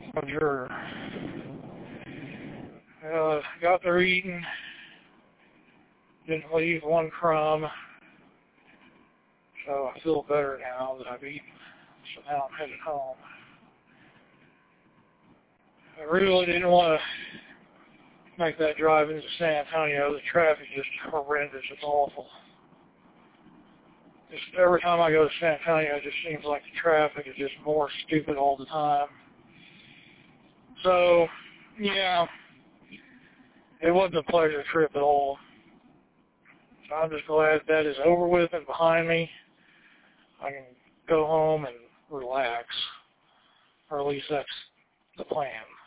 Sure. Got there eating. Didn't leave one crumb. So I feel better now that I've eaten. So now I'm headed home. I really didn't want to make that drive into San Antonio. The traffic is just horrendous. It's awful. Just every time I go to San Antonio, it just seems like the traffic is just more stupid all the time. So, yeah, it wasn't a pleasure trip at all. So I'm just glad that is over with and behind me. I can go home and relax, or at least that's the plan.